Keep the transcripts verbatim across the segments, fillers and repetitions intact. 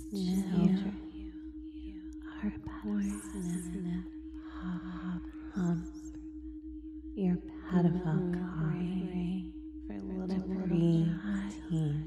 Children are poison, hop, hump, your pedophile coffee for little preteen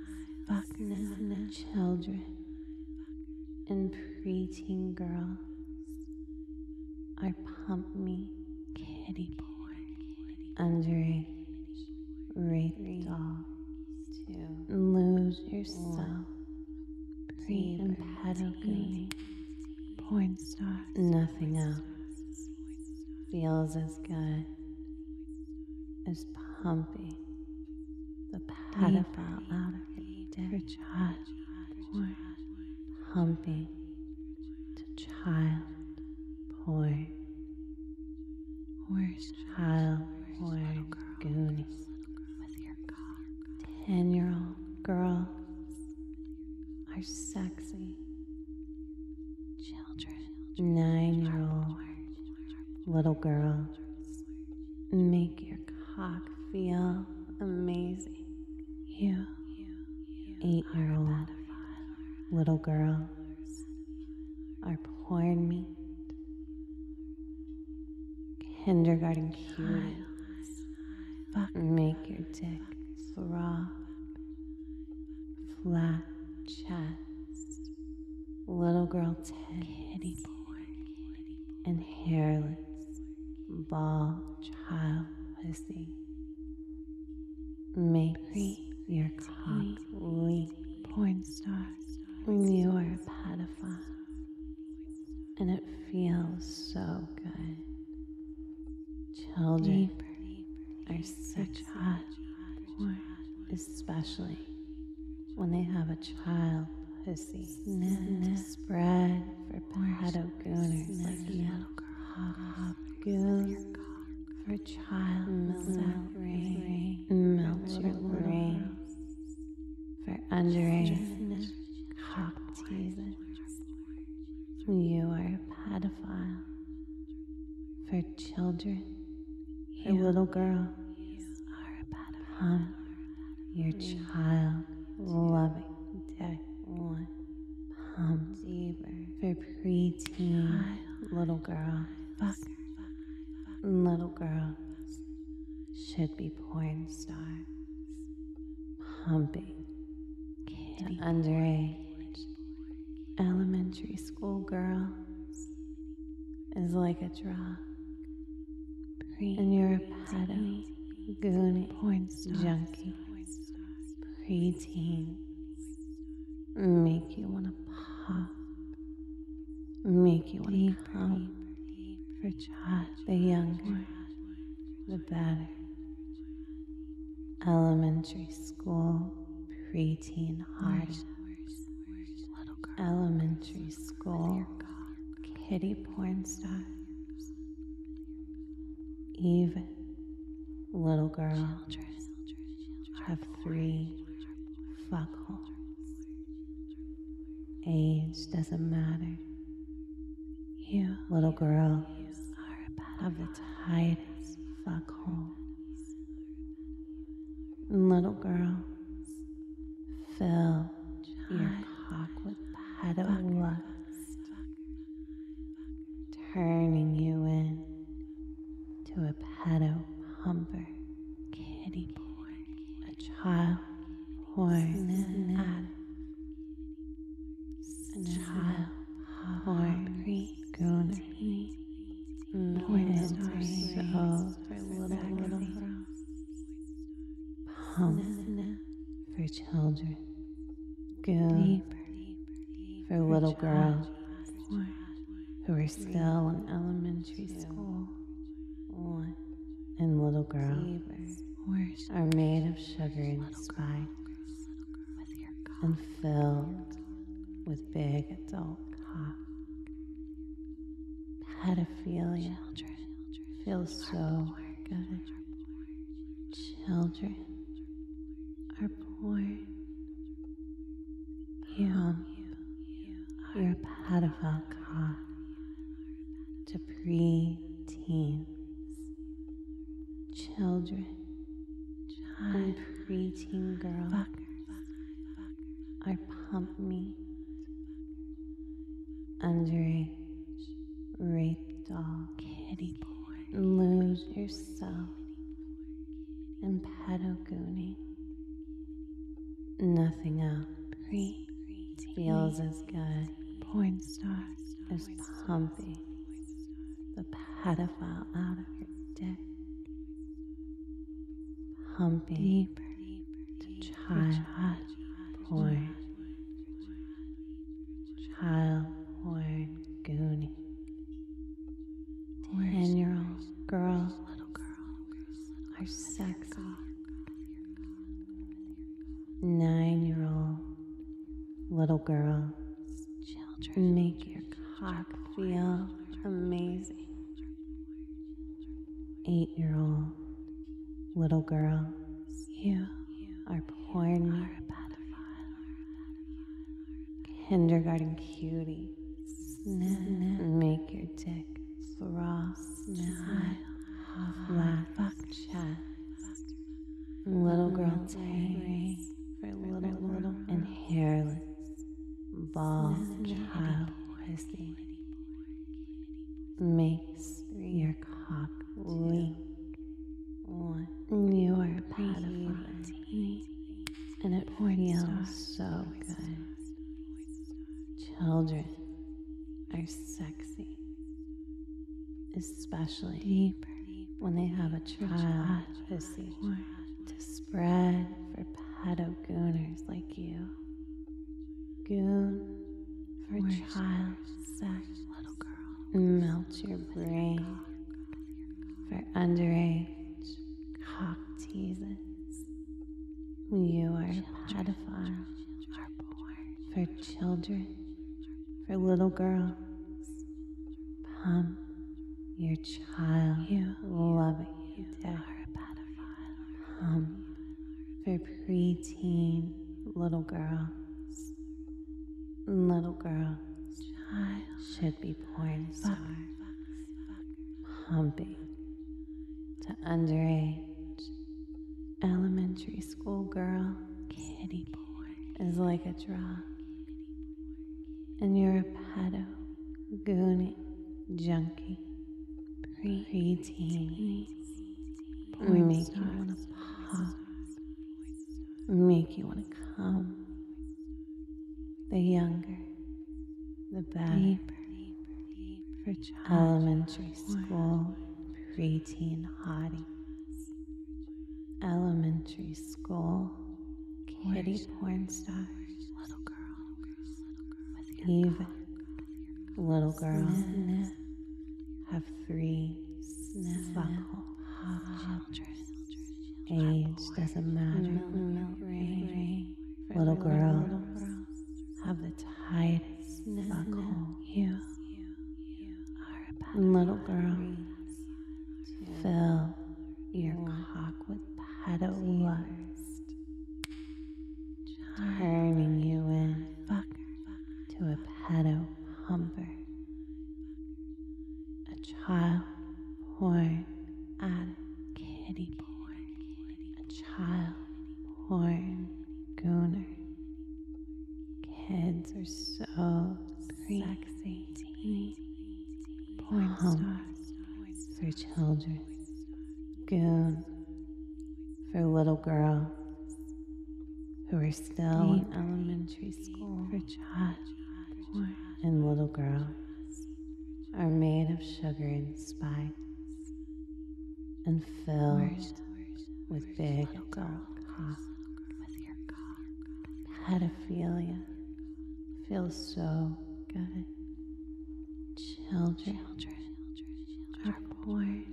children and preteen girls are pump me kitty porn, underage rape dolls, lose yourself, pre and pedophile porn stars. Nothing else feels as good as pumping the pedophile out of your dick. Child porn, pumping to child porn. Where's child porn goonies? Ten-year-old girls are sexy. Children, nine-year-old little girls make your cock feel amazing. You, eight-year-old little girls are porn meat. Kindergarten cuties make your dick throb. Flat chest, little girl titty and hairless bald child pussy make your cock leap. Porn stars when you are a pedophile, and it feels so good. Children are such hot porn, especially when they have a child pussy to spread for pedo gooners like you. Hop goon for child melt brain, melt your brain for underage cock teasers. You are a pedophile for children. For little girl, pump your child loving dick one. Pump deeper for preteen little girl. Little girls should be porn stars. Pumping to underage elementary school girls is like a drug. And you're a pedo, goonie, porn junkie, preteen, make you wanna pop, make you wanna pump for child. The younger, the better. Elementary school, preteen hard. Elementary school, kitty porn stars. Even little girls have three fuck holes. Age doesn't matter. You little girls have the tightest fuck holes. Little girls fill your cock with pedo lust, turning you in to a pedo pumper, kitty porn, a child porn addict, a child porn gooner, porn stars for little little girls, pump for children, goon for little girls who are still in elementary school. One and little girls are made of sugar and spice and filled with big adult cock. Pedophilia feels so good. Children are porn. You hump your pedophile cock to pre-teens. Children and preteen girls are pump meat underage, rape doll, kitty porn, lose yourself in pedogooning. Nothing else pre feels as good porn star as pumping the pedophile out of your dick, pumping deeper to child porn, child porn gooning. Ten-year-old girls are sexy. Nine-year-old little girls make your cock feel amazing. Eight-year-old little girls, you are porn me. Kindergarten cuties, make your dick frost, flat chest. Little girl tank for little little and hairless bald child pussy makes your cock leak. You are a pedophile, and it feels so good. Children are sexy, especially deeper when they have a child pussy to spread for pedogooners like you. Goon for child sex, little girl, melt your brain for underage cock teases. You are a pedophile for children, for little girls. Pump your child loving you dick. Pump for preteen little girls. Little girls should be porn stars. Pumping to underage elementary school girl. Kitty porn is like a drug, and you're a pedo gooning junkie. Preteen make you wanna pop, make you wanna come. The younger, the better. For elementary school preteen hotties, elementary school kitty porn stars, little girls, even little girls have three snuffle children. Age doesn't matter. Little girls have the tightest knuckle. You are a little girl. Fill your cock with pedo lust, turning you in to a pedo humper, a child porn addict, kitty porn, a child porn gooner. Kids are so sexy. Porn stars for children. Goon for little girls who are still in elementary school. For child porn. And little girls are made of sugar and spice and filled with big adult cock. Pedophilia feels so good. Children are born.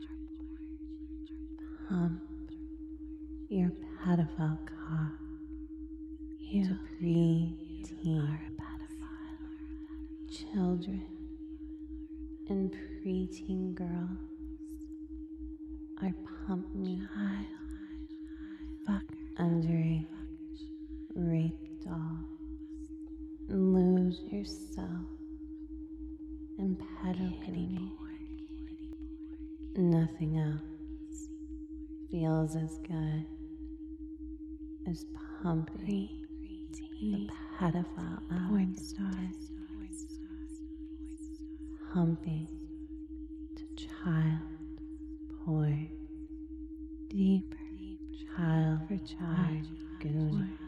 Pump your pedophile cock to preteen children and preteen girls are pump me underage rape doll. Lose yourself in pedophilia. Nothing else feels as good as pumping the pedophile out. Porn stars pumping to child porn, deeper child for child gooning,